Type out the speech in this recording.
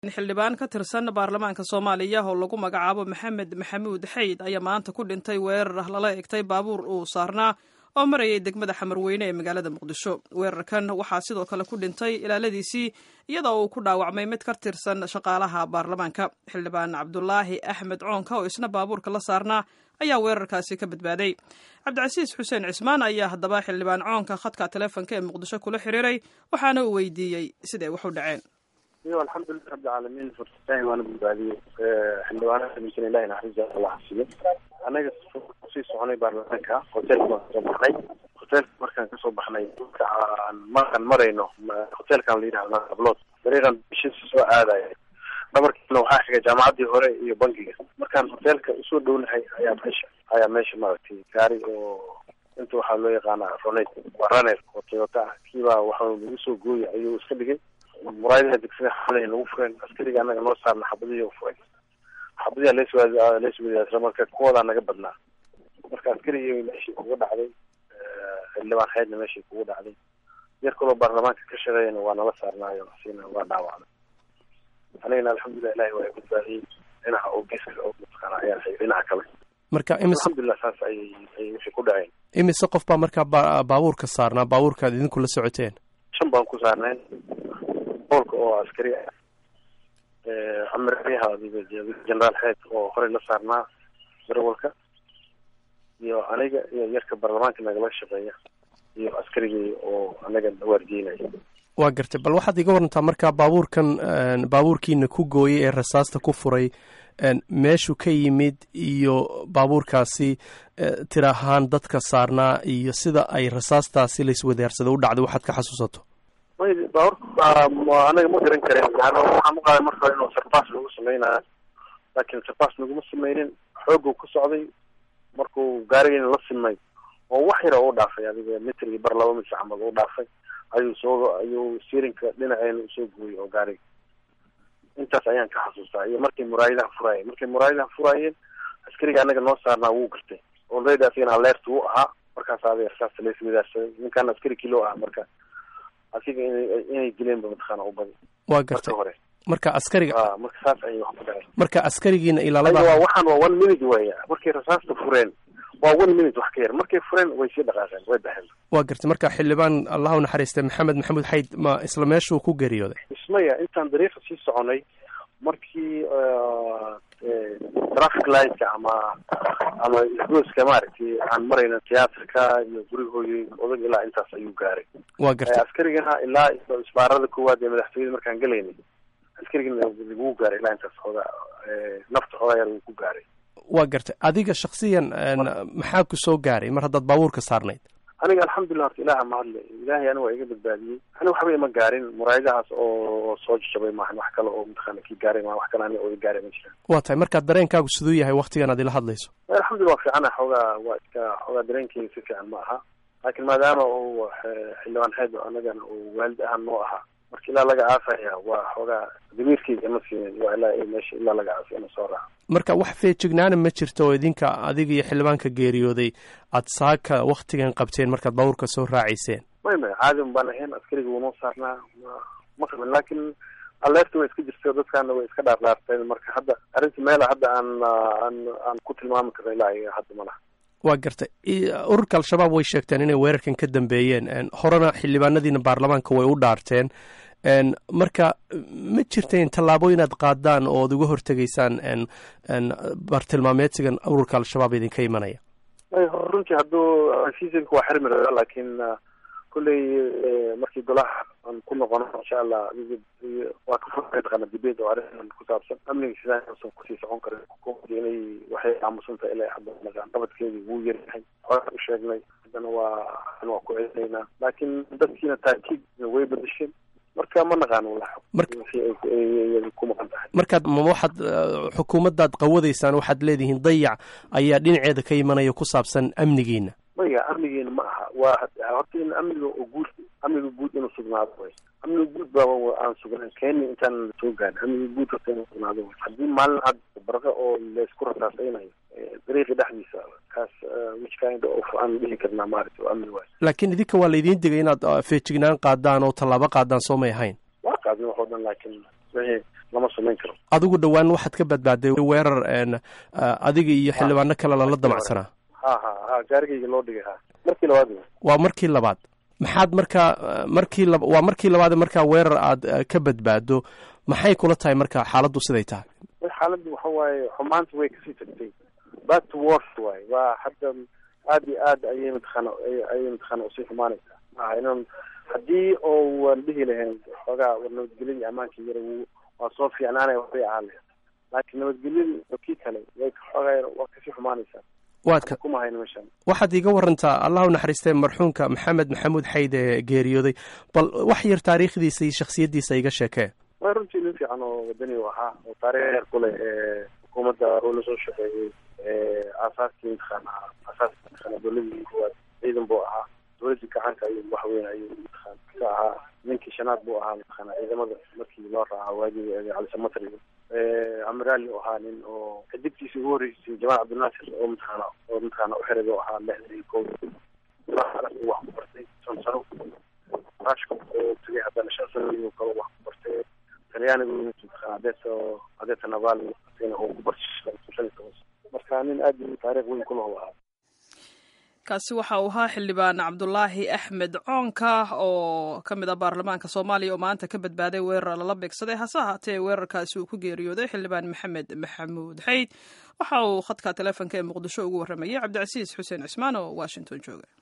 xildhibaan ka tirsan baarlamaanka Soomaaliya oo lagu magacaabo Maxamed Maxamuud Xayd ayaa maanta ku dhintay weerar lala eegtay baabuur uu saarnaa oo marayay degmada Xamarweyne ee magaalada Muqdisho. Weerarkan waxaa sidoo kale ku dhintay ilaaladiisii iyadoo uu ku dhaawacmay mid ka tirsan shaqaalaha baarlamaanka. Xildhibaan Cabdulaahi Axmed Coonka oo isna baabuurka la saarnaa ayaa weerarkaasi ka badbaaday. Cabdicasiis Xuseen Cismaan ayaa haddaba xildhibaan Coonka khadka telefoonka ee Muqdisho kula xiriiray waxaana uu weydiiyey sidee wax u dhaceen. الحمد لله رب العالمين فرصتين وانا ببالي حلوانا يمكن الله نحرزه الله حسيب انا قصي سوني بارلمانكا هوتيل هوتيل markaan ka soo baxnay markaan marayno hotelkan leeyahay Ablood dariiqan bishii soo aaday dhabarkiina waxa xiga jaamacadii hore iyo bangiga markaan hotelka soo dhownahay ayaa meesha maartay gaari oo inta waxa loo yaqaan runner oo Toyota kiiba waxa uu soo gooyay ayuu iska dhigay muraayadaha degsiga xalay lagu furay askariga anaga noo saarna xabadiyo furay xabadiya leeswada marka kooda naga badnaa marka askariga meeshii ugu dhacday xildhibaan xeedna meeshii ugu dhacday yar kale baarlamaanka ka shaqeeyna waa nala saarnaayo siina waa dhaawacnay aniga alxamdulillah ilaahay waa badbaadiyay inaha oo geeska oo mutaqana ayaa inaha kale marka alxamdulillah saas ay wixii ku dhaceen imise qof baa marka baabuurka saarnaa baabuurka idinku la socoteen shan baan ku saarnay qolka oo askari amriyaha jeneraal Xeyd oo hore la saarnaa darawalka iyo aniga iyo yarka baarlamaanka nagala shaqeeya iyo askarigii oo anaga waardiinay waa gartay bal waxaad iga warantaa marka baabuurkiina ku gooyay ee rasaasta ku furay meeshu ka yimid iyo baabuurkaasi tirahaan dadka saarnaa iyo sida ay rasaastaasi la iswadaarsado u dhacday waxaad ka xasuusato anaga ma garan karin waxaan u qaaday marka inuu sarfaas lagu sameynaa laakiin sarfaas laguma sameynin xooguu ku socday markuu gaarigiina la simay oo wax yar u dhaafay adiga mitr iyo bar laba mitr camal u dhaafay ayuu siirinka dhinaceena usoo gooyay oo gaariga intaas ayaan ka xasuustaa iyo markii muraayadaha furaayeen askariga anaga noo saarnaa wuu gartay already asigana alert wuu ahaa markaas aday rasaasta la iswadaarsaday ninkaan askari kilo ah marka asiga inay dileen badxana u badan waa gartay marka askariga marka saas ay wax ku dhacay marka askarigiina ilaalada waxaan waa 1 minute way markay rasaasta fureen waa 1 minute wax ka yar markay fureen way sii dhaqaaqeen way baxeen waa gartay marka xildhibaan Allahu naxariistay Maxamed Maxamuud Xayd ma isla meeshuu ku geeriyooday ismaya intaan dariiqa sii soconay markii traffic light ama isgoyska maaragtay aan marayna tiyaatarka iyo gurigooda odag ilaa intaas ayuu gaaray waa gartay askarigana ilaa isbaarada koowaad ee madaxtooyada markaan galaynay askarigana wuu gaaray ilaa intaas hooga nafta hooga yar uu ku gaaray waa gartay adiga shakhsiyan maxaa ku soo gaaray mar haddaad baabuurka saarnayd aniga alxamdulillah ilaaha mahadle ilaahay aniga waa iga badbaadiyey aniga waxba ima gaarin muraayadahaas oo soo jabay maahan wax kale oo mutaqana ki gaaray ma wax kale aniga oo gaaray ma jiraan waa tahay marka dareenkaagu siduu yahay waqtigan aad ila hadlayso alxamdulillah fiicana xoogaa dareenkii si fiican ma aha laakiin maadaama uu xildhibaan Xeyd anaga uu waalid ahaan noo ahaa marka ilaa laga aafaya waa xoogaa damiirkiisa ma siinin waa ilaa meesha ilaa laga aafay inuu soo raaco marka wax feejignaana ma jirto oo adiga iyo xildhibaanka geeriyooday aad saaka waqtigan qabteen markaad baabuurka soo raacayseen may caadi baan ahayn askariga wuu noo saarnaa ma qabin laakiin alerta way iska jirtay dadkaana way iska dhaarlaarteen marka hadda arrinta meel hadda aan ku tilmaami karo ilaa hadda malaha waa gartay ururka al-shabaab way sheegteen inay weerarkan ka dambeeyeen horena xildhibaanadiina baarlamaanka way u dhaarteen marka ma jirteen tallaabooyin aad qaadaan oo ad uga hortegaysaan bartilmaameedsigan ururka al-shabaab idinka imanaya runtii hadduu seasonka waa xirmi lahaa laakiin kulley markii golaha aan ku noqono insha allah waa ka furqana dibed oo arrin ku saabsan amniga sidaan soo kusii socon karo xukuumadda inay waxay aamusantahay ilaa hadda nagaan qabadkeedii wuu yaryahay hore u sheegnay haddana waa ku celinaa laakiin dadkiina taakiid way bedesheen marka ma naqaan ku maqan tahay markaad waxaad xukuumaddaad qawadaysaan waxaad leedihiin dayac ayaa dhinaceeda ka imanaya ku saabsan amnigiina maya amnigeena ma aha waa horta in amniga guud inuu sugnaado way amniga guud baa aan sugnayn keeni intaan soo gaan amniga guud horta inuu sugnaado way haddii maalin had barqa oo laysku rasaasaynayo dariiqi dhexdiisa kaas which kind of aan dhihi karnaa maaragtay amni waay laakiin idinka waa laydiin digay inaad feejignaan qaadaan oo tallaabo qaadaan soo may ahayn waa qaadin wax oo dhan laakiin lama samayn karo. adigu dhowaan waxaad ka badbaaday weerar adiga iyo xildhibaano kale lala damacsanaa. ha gaarigayga loo dhigay. markii labaad waa markii labaad. maxaad markaa waa markii labaad markaa weerar aad ka badbaado, maxay kula tahay markaa xaaladdu siday tahay? xaaladdu waxa waaye xumaanta way kasii tagtay, back to work waaye. waa hadda aad iyo aad ayay mataqaana usii xumaanaysaa. maaha inaan haddii oo waan dhihi lahayn xoogaa war nabadgelyadii ammaanka yara waa soo fiicnaanaya waxbay ahaan lahayd, laakiin nabadgelyadii kii kale way xoogaa waa kasii xumaanaysaa. kuma hayno meeshaan. waxaad iiga warantaa, allah u naxariistay, marxuumka maxamed maxamuud xayd ee geeriyooday, bal wax yar taariikhdiisa iyo shakhsiyaddiisa iga sheekee. waa runtii nin fiican oo wadani u ahaa, oo taariikh dheer ku leh xukuumadda oo la soo shaqeeyey, aasaaskii mataqaana dowladii koowaad ciidan buu ahaa, dowladii gacanka ayuu wax weyn ayuu mataqaana ka ahaa. ninkii shanaad buu ahaa mataqaana ciidamada markii loo raaca waagii cali samatar amiraali u ahaa, nin oo xidigtiisa ugu horreysay jamaal cabdinaasir oo mataqaana u xiray buu ahaa 61 wax ku bartay 5 sano. raashka oo tagay haddana 5 sano iyo kale wax ku bartay. talyaanigu mataqaana adeeso naval oo ku bartay. marka nin aad u taariikh weyn ku lahaa. kaasi waxa uu ahaa xildhibaan cabdulaahi axmed coonka oo ka mid ah baarlamaanka soomaaliya oo maanta ka badbaaday weerar lala beegsaday. hase ahaatee weerarkaasi uu ku geeriyooday xildhibaan maxamed maxamuud xayd. waxa uu khadka taleefonka ee muqdisho ugu warramayay cabdicasiis xuseen cismaan oo washington jooga.